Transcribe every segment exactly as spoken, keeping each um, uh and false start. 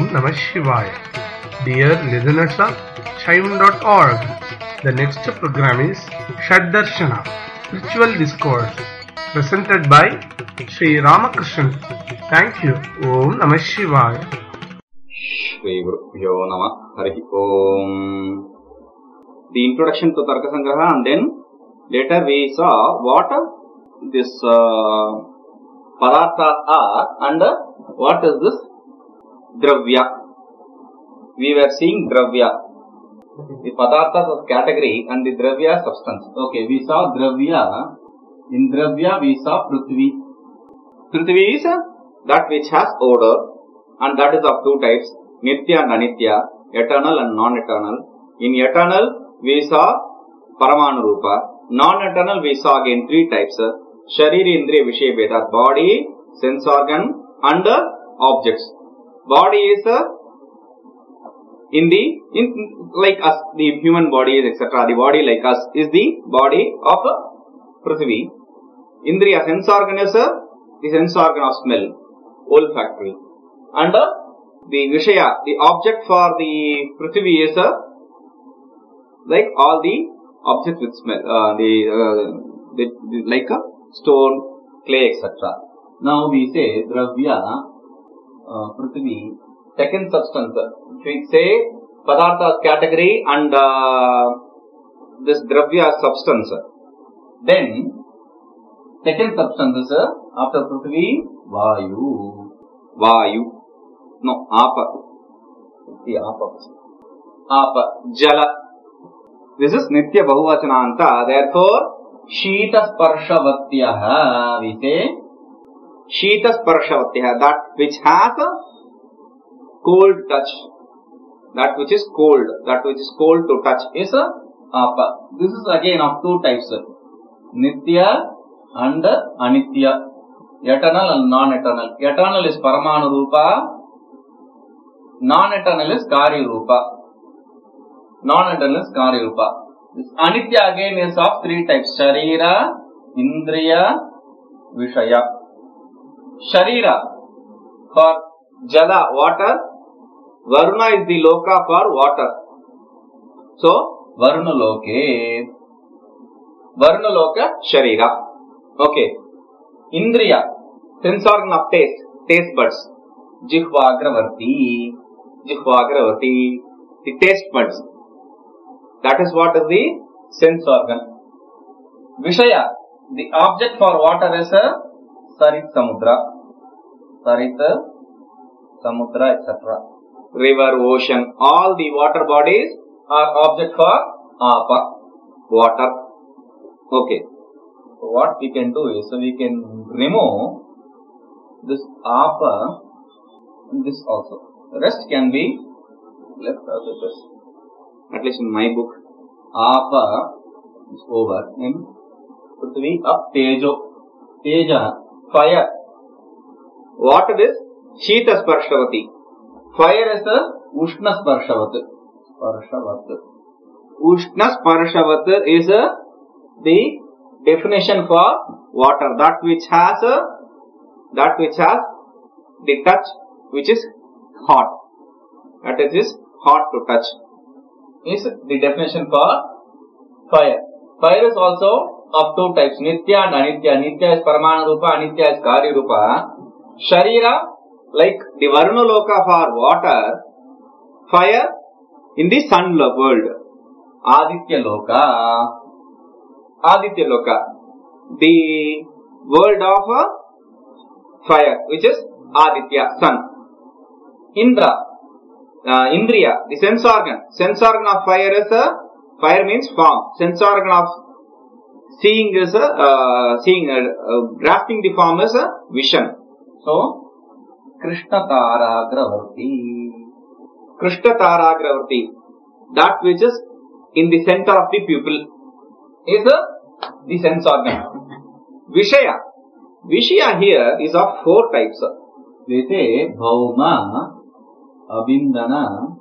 Namah Shivaya. Dear listeners of Shaivan dot org, the next program is Shaddarshana, Spiritual Discourse, presented by Sri Ramakrishnan. Thank you. Om Namah Shivaya. Shri Gurubhyo Namah. Harihi Om. The introduction to Tarka Sangraha, and then later we saw what this uh, Padarthas are and what is this Dravya. We were seeing Dravya. The Padarthas was category and the Dravya substance. Okay, we saw Dravya. In Dravya we saw Prithvi. Prithvi is that which has odor, and that is of two types, Nitya and Anitya, eternal and non-eternal. In eternal we saw Paramanu Rupa. Non-eternal we saw again three types, Shariri Indriya Vishaya Bheda, body, sense organ and objects. Body is in the, in, like us, the human body is et cetera. The body like us is the body of Prithvi. Indriya, sense organ is the sense organ of smell, olfactory. And the Vishaya, the object for the Prithvi is like all the objects with smell, uh, the, uh, the, the like a stone, clay, et cetera. Now we say Dravya, uh, Prithvi, second substance. If we say Padartha category and uh, this Dravya substance, then second substance is uh, after Prithvi, Vayu. Vayu. No, Apa. The Apa. Apa. Jala. This is Nitya Bahuvachananta. Therefore, Shita Sparshavatyaha. We say Shita Sparshavatyaha. That which has a cold touch. That which is cold. That which is cold to touch is a Apa. This is again of two types. Nitya and Anitya. Eternal and non-eternal. Eternal is Paramanu Rupa. Non-eternal is Karya Rupa. Non-eternal is Karya Rupa. This Anitya again is of three types. Sharira, Indriya, Vishaya. Sharira for Jala, water. Varuna is the loka for water. So, Varuna loke. Varuna loka, Sharira. Okay. Indriya, sense organ of taste, taste buds. Jihvagravarti, Jihvagravarti, the taste buds. That is what is the sense organ. Vishaya, the object for water is a Sarit Samudra, Sarit Samudra, et cetera. River, ocean, all the water bodies are object for Apa, water. Okay. So what we can do is, so we can remove this Apa and this also. The rest can be left out of this. At least in my book, Apa is over. In Prithvi, up Tejo. Teja, fire. Water is Shita Sparshavati. Fire is the Ushna Sparshavat. Sparshavat. Ushna Sparshavat is uh, the definition for water. That which has uh, that which has the touch which is hot. That is, is hot to touch. Is the definition for fire. Fire is also of two types, Nitya and Anitya. Nitya is Paramanu Rupa, Anitya is Karya Rupa. Sharira, like the Varuna Loka for water. Fire in the sun world. Aditya Loka. Aditya Loka. The world of fire, which is Aditya, sun. Indra. Uh, Indriya, the sense organ. Sense organ of fire is a, fire means form. Sense organ of seeing is a, uh, seeing, uh, uh, grasping the form is a vision. So, Krishna Taragravarti. Krishna Taragravarti. That which is in the center of the pupil is a, the sense organ. Vishaya. Vishaya here is of four types. They say Bhauma, Abindana,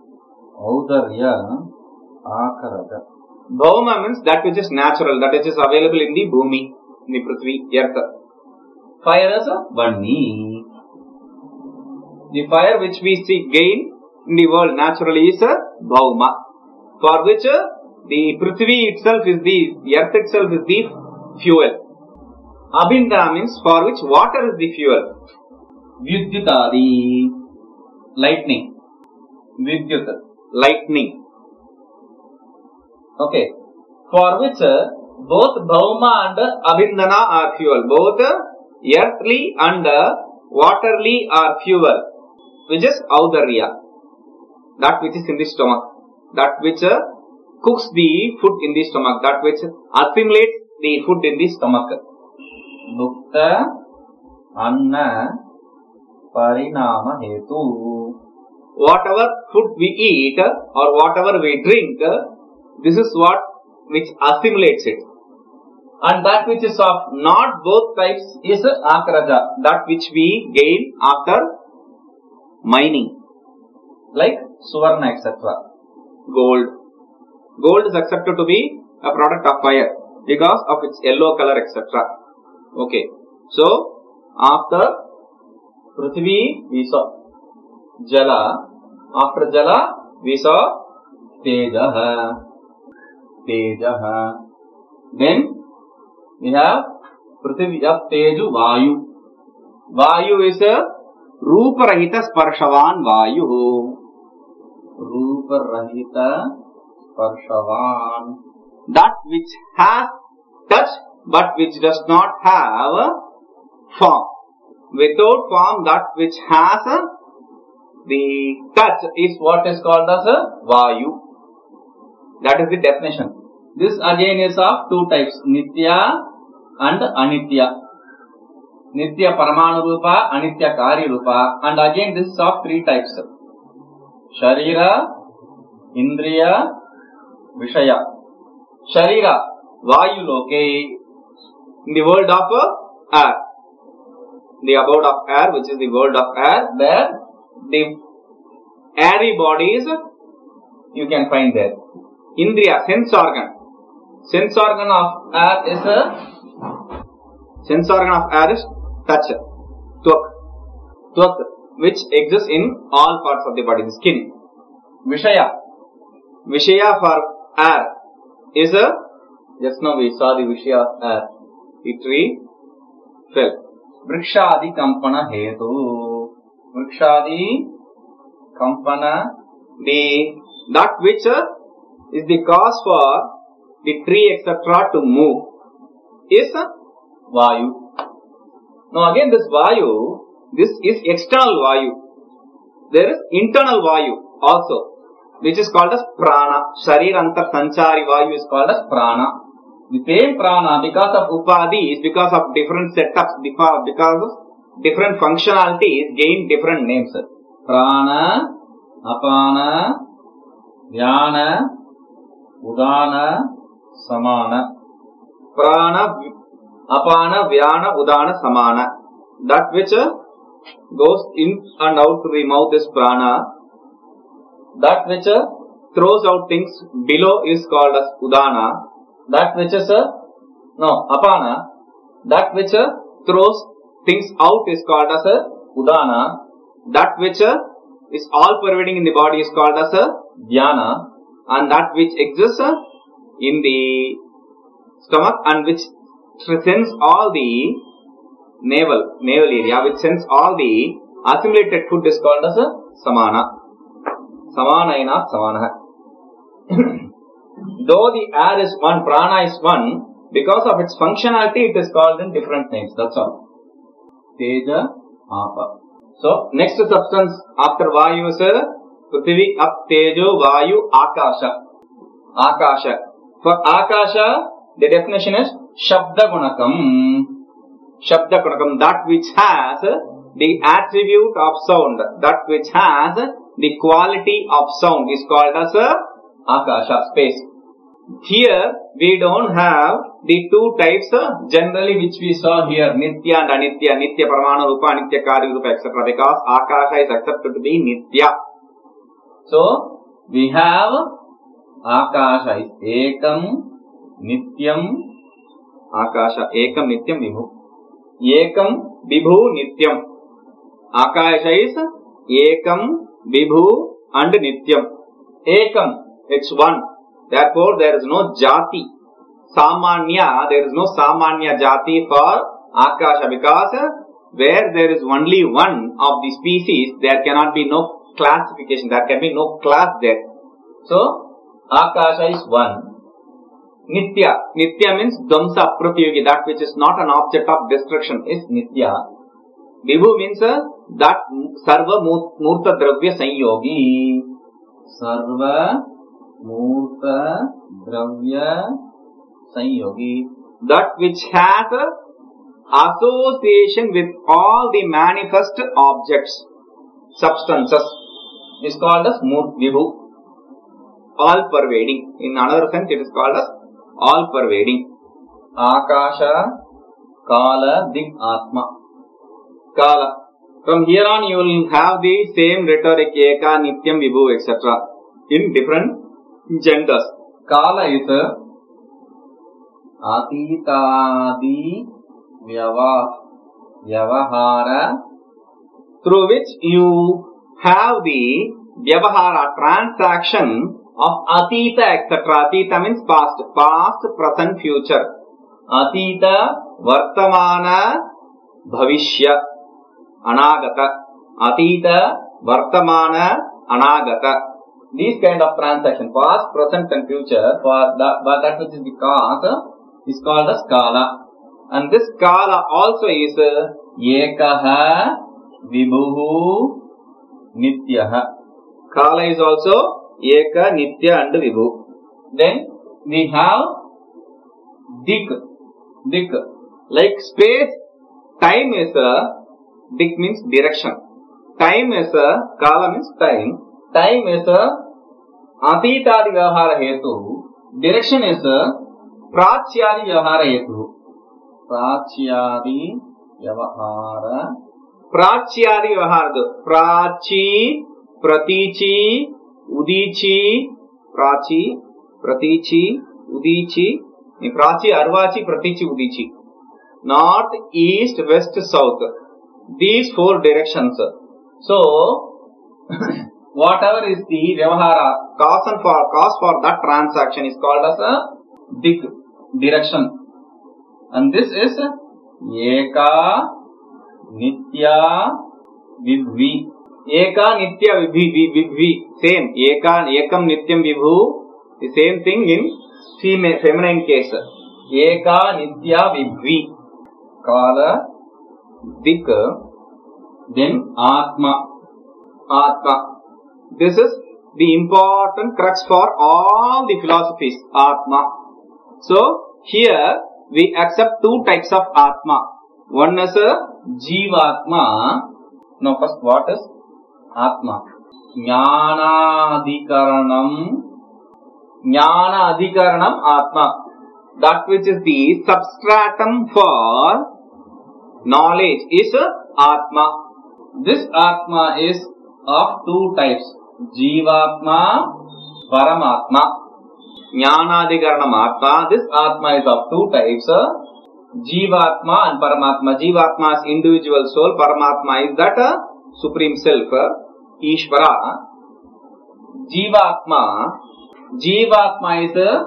Audarya, Akarada. Bhauma means that which is natural, that which is available in the Bhumi, in the Prithvi, Earth. Fire is a Vanni. The fire which we see gain in the world naturally is a Bhauma, for which uh, the Prithvi itself is the, the earth itself is the fuel. Abhinda means for which water is the fuel. Vidyutadi, lightning. Vidyut, lightning. Okay. For which uh, both Bhauma and Abhindana are fuel. Both uh, earthly and uh, waterly are fuel. Which is Audarya. That which is in the stomach. That which uh, cooks the food in the stomach. That which assimilates the food in the stomach. Bhukta Anna Parinama Hetu. Whatever food we eat or whatever we drink, this is what which assimilates it. And that which is of not both types is Akraja. That which we gain after mining. Like Suvarna, et cetera. Gold. Gold is accepted to be a product of fire because of its yellow color, et cetera. Okay. So, after Prithvi, we saw Jala. After Jala, we saw Tejaha. Tejaha. Then, we have Prithvi of Teju Vayu. Vayu is a Ruparahita Sparshavan Vayu. Ruparahita Sparshavan. That which has touch but which does not have form. Without form, that which has the touch is what is called as a Vayu. That is the definition. This again is of two types, Nitya and Anitya. Nitya Paramanu Rupa, Anitya Kari Rupa. And again this is of three types. Sharira, Indriya, Vishaya. Sharira, Vayu Loke, in the world of air. The abode of air, which is the world of air, there the airy bodies you can find there. Indriya, sense organ. Sense organ of air is a sense organ of air is touch. Twak. Twak, which exists in all parts of the body, the skin. Vishaya. Vishaya for air is a, just now we saw the Vishaya of air. The tree fell. Vrikshadi Kampana Hetu. Vrikshadi Kampana, the that which uh, is the cause for the tree et cetera to move is uh, Vayu. Now again this Vayu, this is external Vayu. There is internal Vayu also, which is called as Prana. Shariranta Sanchari Vayu is called as Prana. The same Prana, because of Upadi, is because of different setups, because of different functionalities, gain different names. Prana, Apana, Vyana, Udana, Samana. Prana, Apana, Vyana, Udana, Samana. That which goes in and out to the mouth is Prana. That which throws out things below is called as Udana. That which is a, no, Apana. That which throws things out is called as a Udana. That which is all pervading in the body is called as a Dhyana. And that which exists in the stomach and which sends all the navel, navel area, which sends all the assimilated food is called as a Samana. Samana ina Samana. Though the air is one, prana is one, because of its functionality it is called in different names, that's all. Teja, Apa. So, next substance after Vayu is Prithvi, Ap, Tejo, Vayu, Akasha. Akasha. For Akasha, the definition is Shabda Gunakam. Shabda Gunakam, that which has the attribute of sound, that which has the quality of sound is called as Akasha, space. Here, we don't have the two types uh, generally which we saw here, Nitya and Anitya, Nitya Paramana Rupa, Nitya Kari Rupa, et cetera. Because Akasha is accepted to be Nitya. So, we have Akasha is Ekam, Nityam, Akasha, Ekam, Nityam, Vibhu. Ekam, Vibhu, Nityam. Akasha is Ekam, Vibhu and Nityam. Ekam, it's one. Therefore, there is no Jati. Samanya, there is no Samanya Jati for Akasha, because where there is only one of the species, there cannot be no classification, there can be no class there. So, Akasha is one. Nitya, Nitya means Dhamsa Pratyogi, that which is not an object of destruction is Nitya. Vibhu means uh, that Sarva Murta Dravya Sanyogi. Sarva Murta Dravya Sanyogi. That which has association with all the manifest objects, substances, is called as Murt Vibhu. All pervading. In another sense, it is called as all pervading. Akasha, Kala, Dik, Atma. Kala. From here on, you will have the same rhetoric, Eka, Nityam, Vibhu, et cetera in different genders. Kala is a Atitadi Vyavahara, through which you have the Vyavahara, transaction of Atita, et cetera. Atita means past, past, present, future. Atita, Vartamana, Bhavishya, Anagata. Atita, Vartamana, Anagata. These kind of transaction, past, present and future, for that, that which is the cause, is called as Kala. And this Kala also is Ekaha, Vibhuhu, Nityaha. Kala is also Eka, Nitya and Vibhu. Then we have Dik. Dik. Like space, time is a, Dik means direction. Time is a, Kala means time. Time is a Atitadi Vyavahara Hetu. Direction is a Prachyadi Vyavahara Hetu. Prachyadi Vyavahara. Prachyadi Vyavahara. Prachi, Pratichi, Udichi, Prachi, Pratichi, Udichi, Prachi, Arvachi, Pratichi, Udichi. North, east, west, south. These four directions. So, whatever is the Vyavahara, cause and for, cause for that transaction is called as a Dik, direction. And this is Eka, Nitya, Vibhi. Eka, Nitya, Vibhi, Vibhi, same. Eka, Ekam, Nityam, Vibhu, the same thing in female, feminine case. Eka, Nitya, Vibhi. Kala, Dik, then Atma. Atma. This is the important crux for all the philosophies, Atma. So, here we accept two types of Atma. One is a Jivatma. Now, first, what is Atma? Jnana Adhikaranam. Jnana Adhikaranam Atma. That which is the substratum for knowledge is Atma. This Atma is of two types. Jivatma, Paramatma. Jnanadhikaranam Atma. This Atma is of two types. Jivatma and Paramatma. Jivatma is individual soul. Paramatma is that uh, supreme self, uh, Ishvara. Jivatma. Jivatma is uh,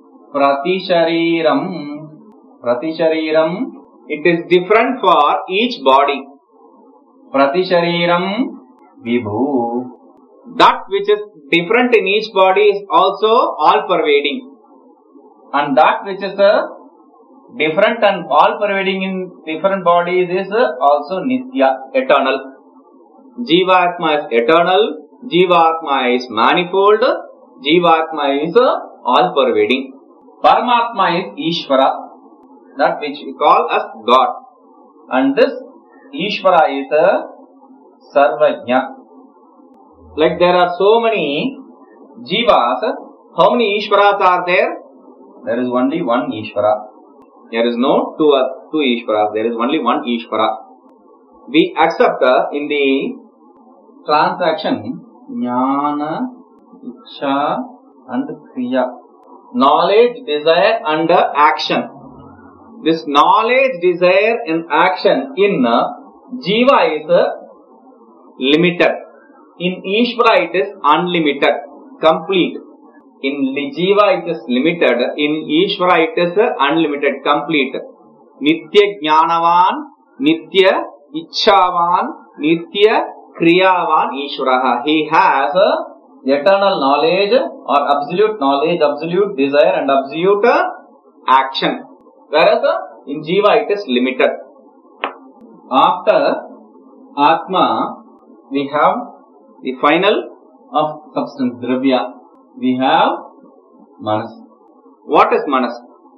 Pratishariram. Pratishariram. It is different for each body. Pratishariram Vibhu. That which is different in each body is also all pervading. And that which is uh, different and all pervading in different bodies is uh, also Nitya, eternal. Jivatma is eternal. Jivatma is manifold. Jivatma is uh, all pervading. Paramatma is Ishvara, that which we call as God. And this Ishvara is a Sarvajna. Like there are so many Jivas, how many Ishvaras are there? There is only one Ishvara. There is no two, uh, two Ishvaras, there is only one Ishvara. We accept uh, in the transaction Jnana, Ichha and Kriya. Knowledge, desire and uh, action. This knowledge, desire and action in uh, Jiva is uh, limited. In Ishvara it is unlimited, complete. In Jiva it is limited. In Ishvara it is unlimited, complete. Nitya Jnanavan, Nitya Ichchavan, Nitya Kriyavan Ishvara. He has eternal knowledge or absolute knowledge, absolute desire and absolute action. Whereas in Jiva it is limited. After Atma, we have the final of substance, Dravya. We have Manas. What is Manas?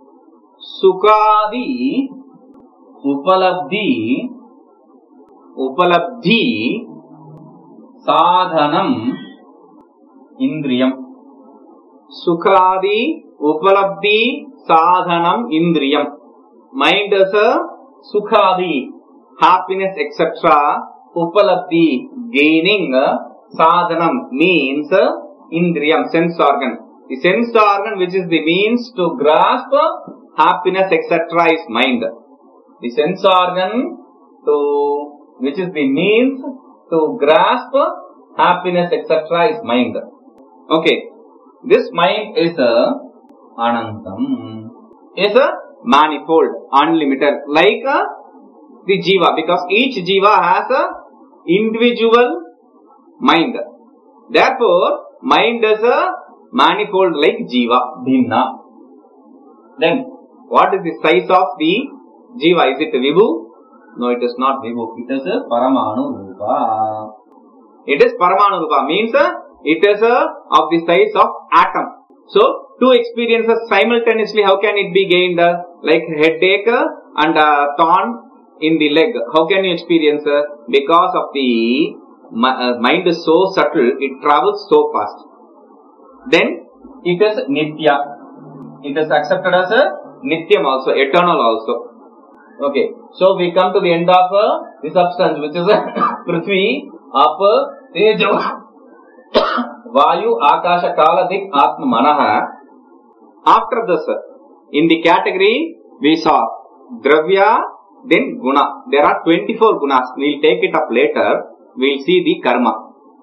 Sukhadi, Upalabdhi, Upalabdhi, Sadhanam, Indriyam. Sukhadi, Upalabdhi, Sadhanam, Indriyam. Mind is a Sukhadi, happiness, et cetera. Upalabdhi, gaining. Sadhanam means Indriyam, sense organ. The sense organ which is the means to grasp happiness, et cetera is mind. The sense organ to which is the means to grasp happiness, et cetera is mind. Okay. This mind is a Anantam. Is a manifold, unlimited, like a, the Jiva, because each Jiva has a individual mind. Therefore, mind is a manifold like Jiva, Bhinna. Then, what is the size of the Jiva? Is it Vibhu? No, it is not Vibhu. It is a Paramanu Rupa. It is Paramanu Rupa, means uh, it is uh, of the size of atom. So, two experiences simultaneously, how can it be gained? Uh, like headache uh, and uh, thorn in the leg. How can you experience? Uh, because of the uh, mind is so subtle, it travels so fast. Then, it is Nitya. It is accepted as a Nityam also, eternal also. Okay. So, we come to the end of uh, the substance, which is Prithvi, Apa, Tejo, Vayu, Akasha, Kala, Dik, Atma, Manaha. After this, in the category, we saw Dravya, then Guna. There are twenty-four Gunas. We will take it up later. We will see the Karma.